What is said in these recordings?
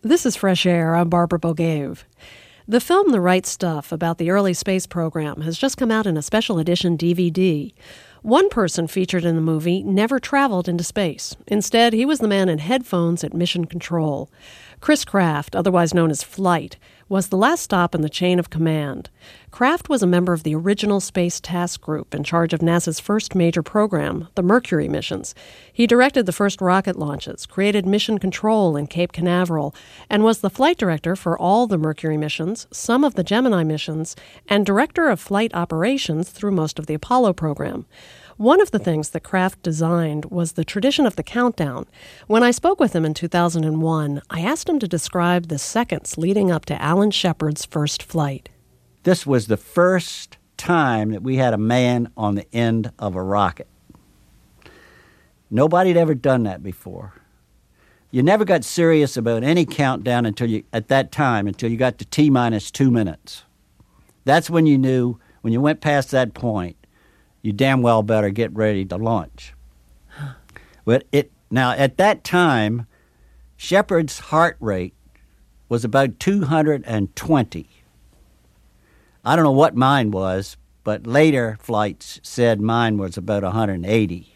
This is Fresh Air. I'm Barbara Bogave. The film The Right Stuff about the early space program has just come out in a special edition DVD. One person featured in the movie never traveled into space. Instead, he was the man in headphones at Mission Control. Chris Kraft, otherwise known as Flight, was the last stop in the chain of command. Kraft was a member of the original Space Task Group in charge of NASA's first major program, the Mercury missions. He directed the first rocket launches, created Mission Control in Cape Canaveral, and was the flight director for all the Mercury missions, some of the Gemini missions, and director of flight operations through most of the Apollo program. One of the things that Kraft designed was the tradition of the countdown. When I spoke with him in 2001, I asked him to describe the seconds leading up to Alan Shepard's first flight. This was the first time that we had a man on the end of a rocket. Nobody had ever done that before. You never got serious about any countdown until you got to T-minus 2 minutes. That's when you knew, when you went past that point, you damn well better get ready to launch. Now, at that time, Shepard's heart rate was about 220. I don't know what mine was, but later flights said mine was about 180.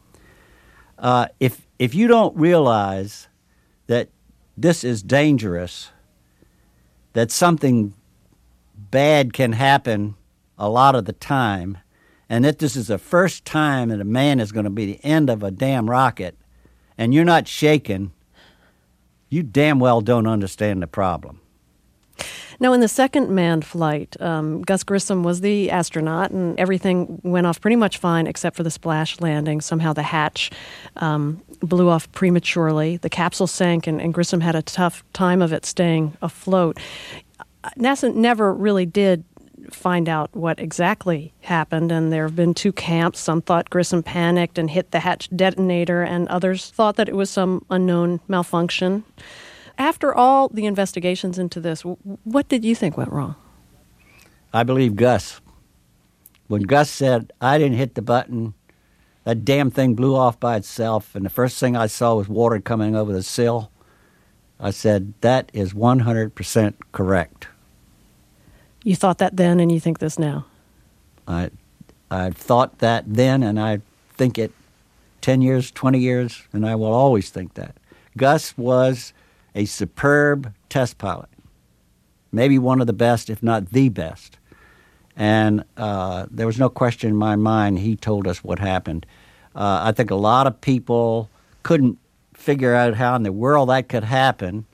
If you don't realize that this is dangerous, that something bad can happen a lot of the time, and that this is the first time that a man is going to be the end of a damn rocket, and you're not shaken, you damn well don't understand the problem. Now, in the second manned flight, Gus Grissom was the astronaut, and everything went off pretty much fine except for the splash landing. Somehow the hatch blew off prematurely. The capsule sank, and Grissom had a tough time of it staying afloat. NASA never really did find out what exactly happened, and there have been two camps. Some thought Grissom panicked and hit the hatch detonator, and others thought that it was some unknown malfunction. After all the investigations into this, what did you think went wrong? I believe Gus. When Gus said, I didn't hit the button, that damn thing blew off by itself, and the first thing I saw was water coming over the sill, I said, that is 100% correct. You thought that then, and you think this now? I thought that then, and I think it 10 years, 20 years, and I will always think that. Gus was a superb test pilot, maybe one of the best, if not the best. And there was no question in my mind he told us what happened. I think a lot of people couldn't figure out how in the world that could happen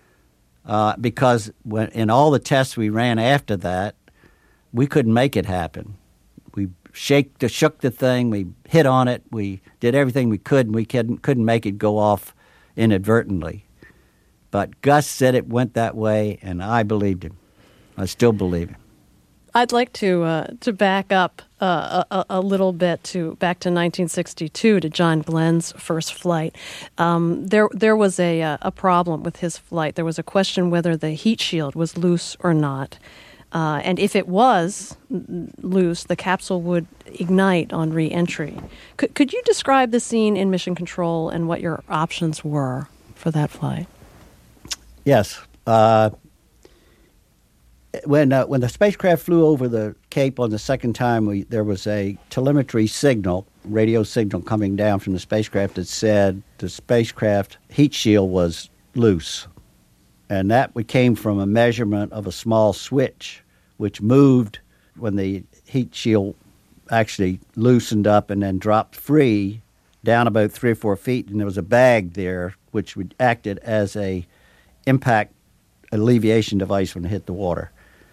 because in all the tests we ran after that, we couldn't make it happen. We shook the thing, we hit on it, we did everything we could, and we couldn't make it go off inadvertently. But Gus said it went that way, and I believed him. I still believe him. I'd like to back up a little bit back to 1962 to John Glenn's first flight. There was a problem with his flight. There was a question whether the heat shield was loose or not. And if it was loose, the capsule would ignite on re-entry. Could you describe the scene in Mission Control and what your options were for that flight? Yes. When the spacecraft flew over the Cape on the second time, there was a telemetry signal, radio signal coming down from the spacecraft that said the spacecraft heat shield was loose. And that came from a measurement of a small switch, which moved when the heat shield actually loosened up and then dropped free down about 3 or 4 feet. And there was a bag there which acted as a impact alleviation device when it hit the water.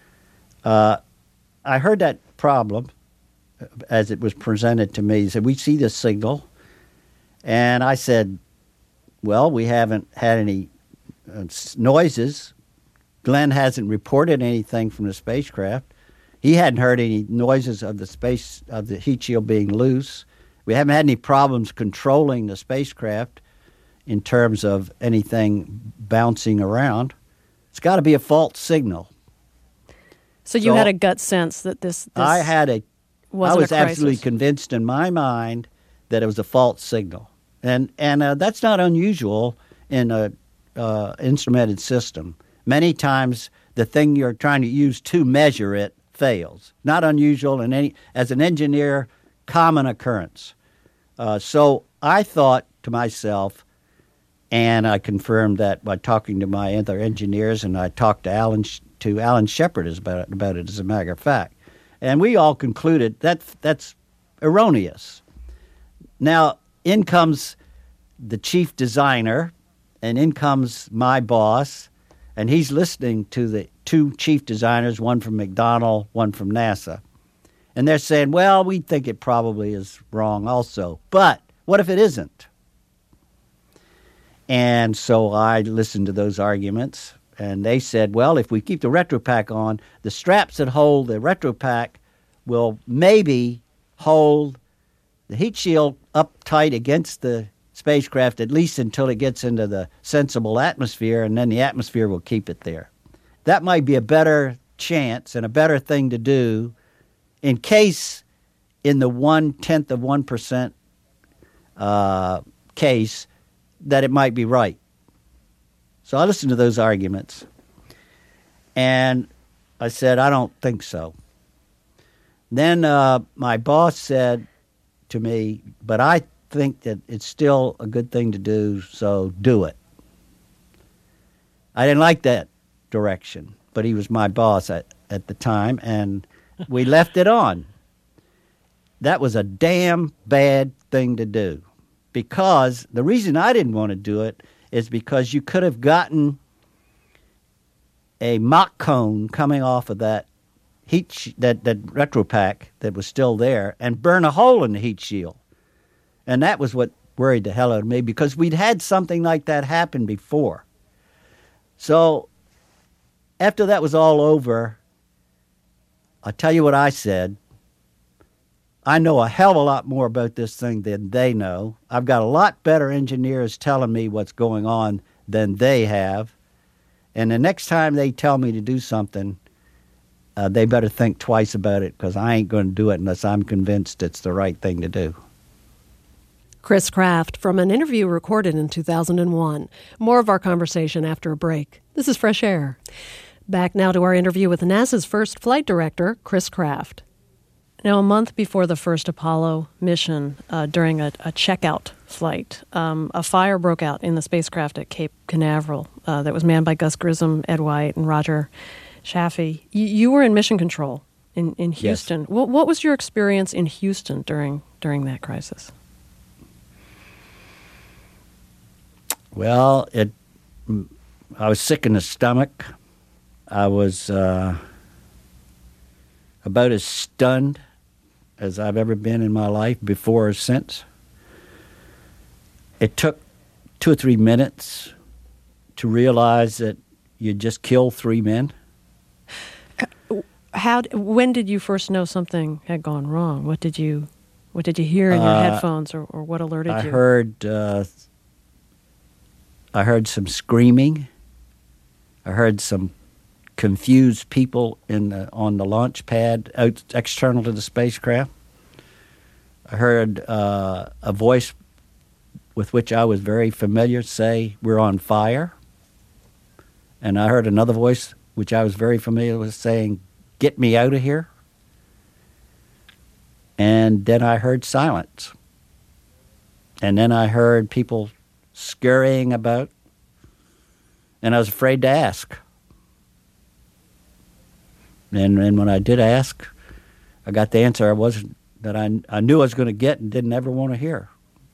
I heard that problem as it was presented to me. He said, we see this signal. And I said, well, we haven't had any noises. Glenn hasn't reported anything from the spacecraft. He hadn't heard any noises of the heat shield being loose. We haven't had any problems controlling the spacecraft in terms of anything bouncing around. It's got to be a fault signal. So you had a gut sense that this I was a absolutely convinced in my mind that it was a fault signal. And that's not unusual in a instrumented system. Many times the thing you're trying to use to measure it fails. Not unusual as an engineer, common occurrence. So I thought to myself, and I confirmed that by talking to my other engineers, and I talked to Alan Shepard about it, as a matter of fact. And we all concluded that's erroneous. Now, in comes the chief designer, and in comes my boss, and he's listening to the two chief designers, one from McDonnell, one from NASA. And they're saying, well, we think it probably is wrong also. But what if it isn't? And so I listened to those arguments, and they said, well, if we keep the retropack on, the straps that hold the retropack will maybe hold the heat shield up tight against the spacecraft, at least until it gets into the sensible atmosphere, and then the atmosphere will keep it there. That might be a better chance and a better thing to do in case in the 1/10 of 1% case that it might be right. So I listened to those arguments, and I said, I don't think so. Then my boss said to me, but I think that it's still a good thing to do, so do it. I didn't like that direction, but he was my boss at the time, and we left it on. That was a damn bad thing to do, because the reason I didn't want to do it is because you could have gotten a mock cone coming off of that that retropack that was still there and burn a hole in the heat shield. And that was what worried the hell out of me, because we'd had something like that happen before. So after that was all over, I'll tell you what I said. I know a hell of a lot more about this thing than they know. I've got a lot better engineers telling me what's going on than they have. And the next time they tell me to do something, they better think twice about it, because I ain't going to do it unless I'm convinced it's the right thing to do. Chris Kraft, from an interview recorded in 2001. More of our conversation after a break. This is Fresh Air. Back now to our interview with NASA's first flight director, Chris Kraft. Now, a month before the first Apollo mission, during a checkout flight, a fire broke out in the spacecraft at Cape Canaveral that was manned by Gus Grissom, Ed White, and Roger Chaffee. You were in mission control in Houston. Yes. What was your experience in Houston during that crisis? Well, I was sick in the stomach. I was about as stunned as I've ever been in my life, before or since. It took 2 or 3 minutes to realize that you just killed 3 men. When did you first know something had gone wrong? What did you hear in your headphones, or what alerted you? I heard some screaming. I heard some confused people on the launch pad out external to the spacecraft. I heard a voice with which I was very familiar say, "We're on fire." And I heard another voice which I was very familiar with saying, "Get me out of here." And then I heard silence. And then I heard people scurrying about, and I was afraid to ask. And when I did ask, I got the answer I knew I was going to get and didn't ever want to hear.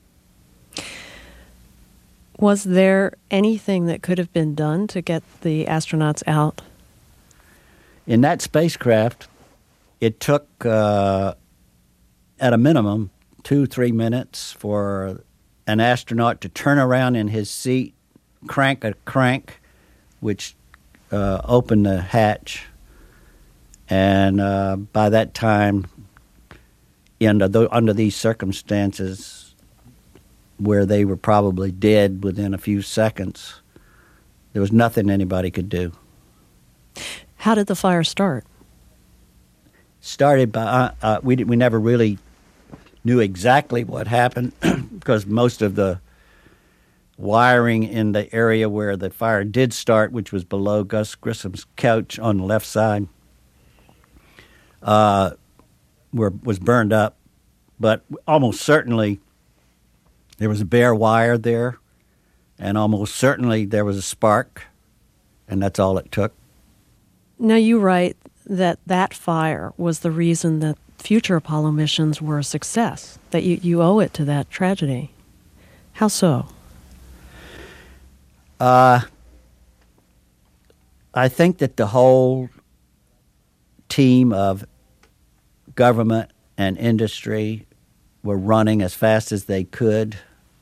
Was there anything that could have been done to get the astronauts out? In that spacecraft, it took, at a minimum, 2-3 minutes for an astronaut to turn around in his seat, crank a crank, which opened the hatch. And by that time, under these circumstances, where they were probably dead within a few seconds, there was nothing anybody could do. How did the fire start? Started by we never really knew exactly what happened because most of the wiring in the area where the fire did start, which was below Gus Grissom's couch on the left side, was burned up. But almost certainly there was a bare wire there, and almost certainly there was a spark, and that's all it took. Now, you write that fire was the reason that future Apollo missions were a success, that you owe it to that tragedy. How so? I think that the whole team of government and industry were running as fast as they could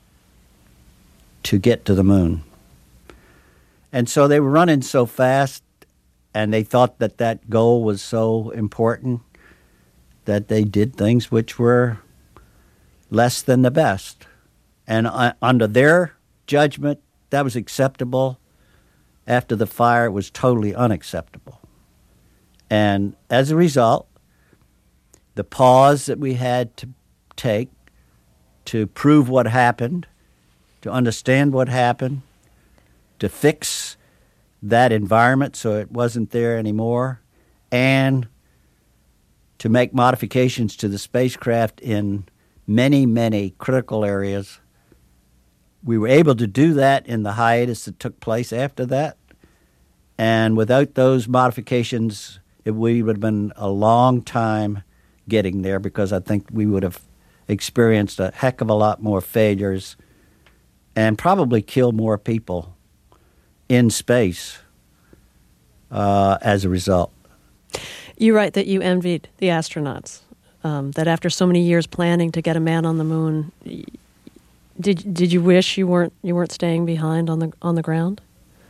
to get to the moon. And so they were running so fast, and they thought that that goal was so important that they did things which were less than the best. And under their judgment, that was acceptable. After the fire, it was totally unacceptable. And as a result, the pause that we had to take to prove what happened, to understand what happened, to fix that environment so it wasn't there anymore, and to make modifications to the spacecraft in many, many critical areas. We were able to do that in the hiatus that took place after that. And without those modifications, we would have been a long time getting there, because I think we would have experienced a heck of a lot more failures and probably killed more people in space as a result. You write that you envied the astronauts, that after so many years planning to get a man on the moon, did you wish you weren't staying behind on the ground?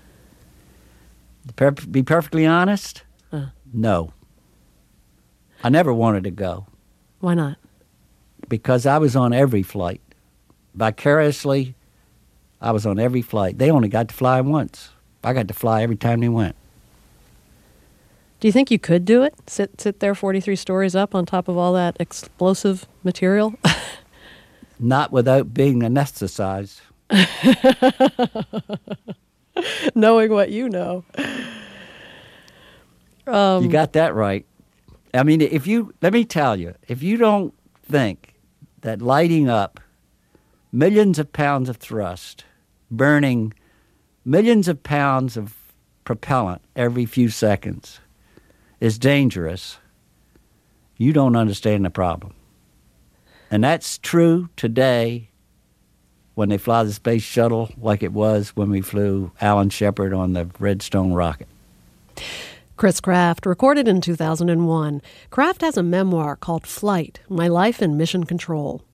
Be perfectly honest, no. I never wanted to go. Why not? Because I was on every flight. Vicariously, I was on every flight. They only got to fly once. I got to fly every time they went. Do you think you could do it? Sit there 43 stories up on top of all that explosive material? Not without being anesthetized. Knowing what you know. You got that right. I mean, let me tell you, if you don't think that lighting up millions of pounds of thrust, burning millions of pounds of propellant every few seconds is dangerous, you don't understand the problem. And that's true today when they fly the space shuttle, like it was when we flew Alan Shepard on the Redstone rocket. Chris Kraft, recorded in 2001. Kraft has a memoir called Flight, My Life in Mission Control.